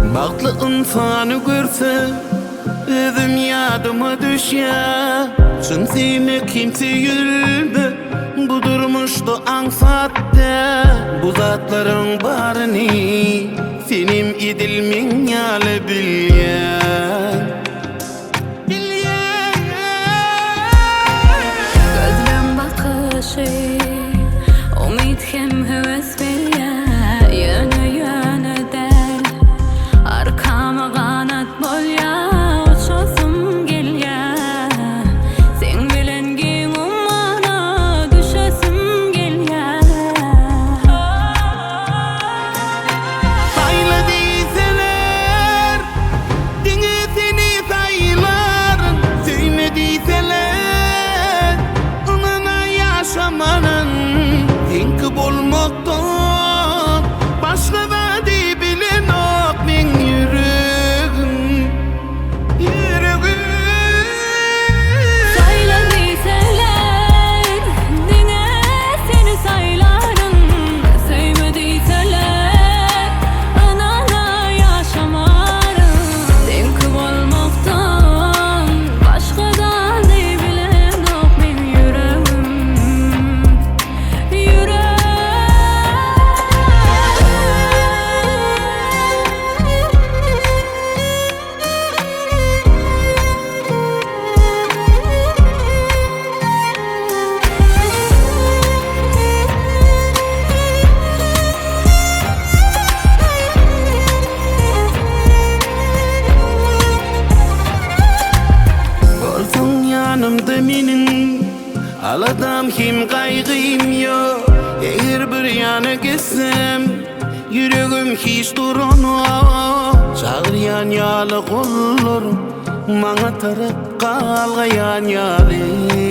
Baktlı insanı görse özüm yadıma düşer. Şun seni kimse yürüdü, bu durmuştu ansatte. Bu zatların barını senim idilmin yalı bilyen. Gözlem bakışı umid hem heves bilyen. Yönü del arkama kanat bol ya, uçasım gelyen. Sen bilen giyin ummana düşesim gelyen. Sayla deyseler, dine seni sayıların. Söyle deyseler, onana yaşamanın. Denk olmaktan başka da bilen ok men yüreğim, yüreğim. Sayla deyseler, dine seni saylarım. Söyle deyseler, anana yaşamarım. Denk olmaktan başkadan bilen ok men yüreğim, yüreğim. Olsun yanımda menin, aladam hem kaygıyım yok. Eğer bir yana gitsem, yüreğim hiç duramıyor. Çağıryan yalı kollarım, bana taraf kalgayan yalı.